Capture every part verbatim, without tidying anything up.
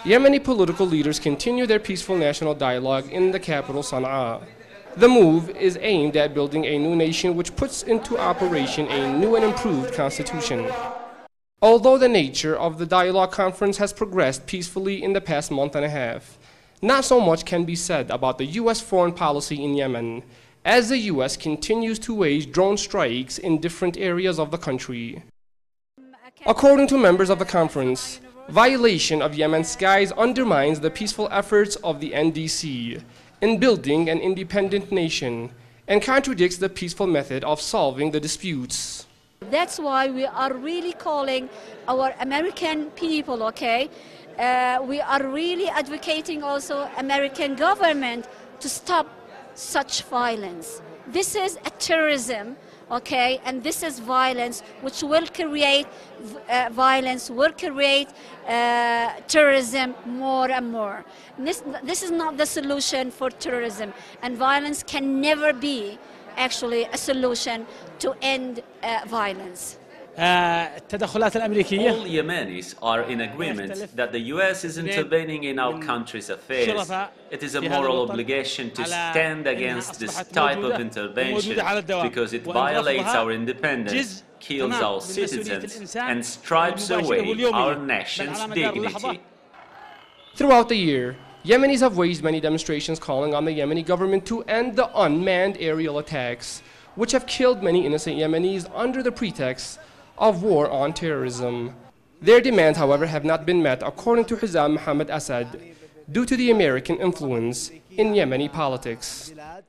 Yemeni political leaders continue their peaceful national dialogue in the capital Sana'a. The move is aimed at building a new nation which puts into operation a new and improved constitution. Although the nature of the dialogue conference has progressed peacefully in the past month and a half, not so much can be said about the U S foreign policy in Yemen, as the U S continues to wage drone strikes in different areas of the country. According to members of the conference, violation of Yemen's skies undermines the peaceful efforts of the N D C in building an independent nation and contradicts the peaceful method of solving the disputes. That's why we are really calling our American people, okay? Uh, we are really advocating also American government to stop such violence. This is a terrorism, okay? And this is violence which will create uh, violence, will create uh, terrorism more and more. This, this is not the solution for terrorism, and violence can never be actually a solution to end uh, violence. التدخلات الأمريكية. All Yemenis are in agreement that the U S is intervening in our country's affairs. It is a moral obligation to stand against this type of intervention because it violates our independence, kills our citizens, and strips away our nation's dignity. Throughout the year, Yemenis have waged many demonstrations calling on the Yemeni government to end the unmanned aerial attacks, which have killed many innocent Yemenis under the pretext of war on terrorism. Their demands, however, have not been met, according to Hussam Mohammed Assad, due to the American influence in Yemeni politics.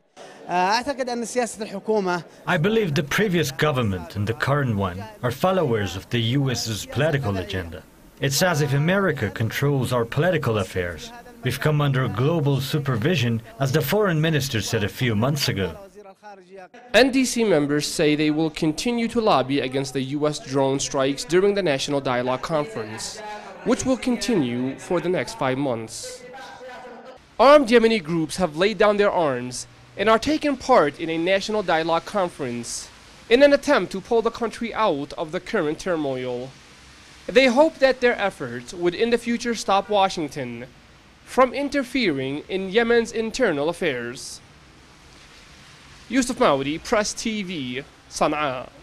I believe the previous government and the current one are followers of the U S's political agenda. It's as if America controls our political affairs. We've come under global supervision, as the foreign minister said a few months ago. N D C members say they will continue to lobby against the U S drone strikes during the National Dialogue Conference, which will continue for the next five months. Armed Yemeni groups have laid down their arms and are taking part in a National Dialogue Conference in an attempt to pull the country out of the current turmoil. They hope that their efforts would in the future stop Washington from interfering in Yemen's internal affairs. Yusuf Maudi, Press T V, Sana'a.